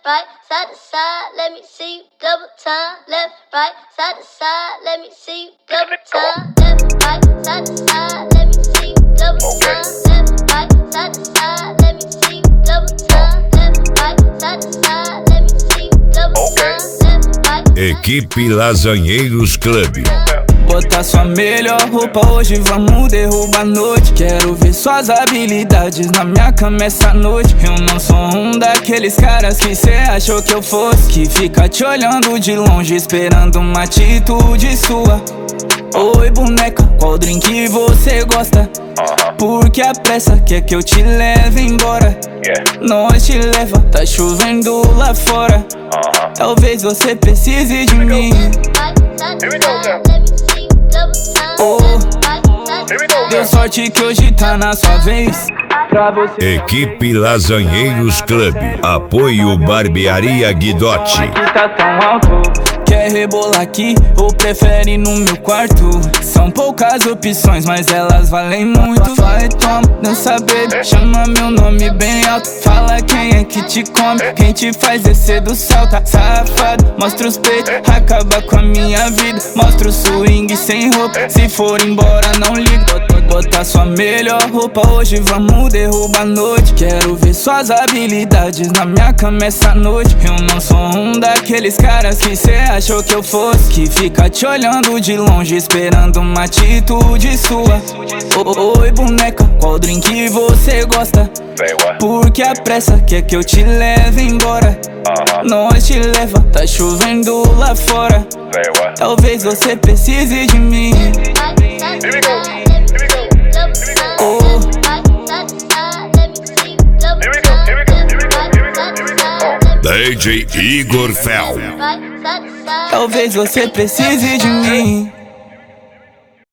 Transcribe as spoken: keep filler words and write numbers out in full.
right, side to side, let me see you double time. Left, right, side to side, let me see you double time. Left, right, side to side, let me see you double time. Left, right, side to side, let me see you double time. Left, right, side to side, let me see you double time. Left, right. Equipe Lasanheiros Club. Bota sua melhor roupa hoje, vamos derrubar a noite. Quero ver suas habilidades na minha cama essa noite. Eu não sou um daqueles caras que cê achou que eu fosse, que fica te olhando de longe esperando uma atitude sua. Oi boneca, qual drink você gosta? Porque a pressa quer que eu te leve embora. Nós te leva, tá chovendo lá fora. Talvez você precise de mim. Oh, deu sorte que hoje tá na sua vez. Pra você. Equipe Lasanheiros Club. Apoio Barbearia Guidotti. Tá tão alto. Quer rebolar aqui ou prefere no meu quarto? São poucas opções, mas elas valem muito. Vai, toma, dança, baby, chama meu nome bem alto. Fala quem é que te come, quem te faz descer do salto. Safado, mostra os peitos, acaba com a minha vida. Mostra o swing sem roupa, se for embora não liga. Bota sua melhor roupa hoje, vamos derrubar a noite. Quero ver suas habilidades na minha cama essa noite. Eu não sou um daqueles caras que cê achou que eu fosse, que fica te olhando de longe esperando uma atitude sua. Oi boneca, qual drink você gosta? Porque a pressa quer que eu te leve embora. Nós te leva, tá chovendo lá fora. Talvez você precise de mim. Oh, D J Igor Fel. talvez você precise de mim.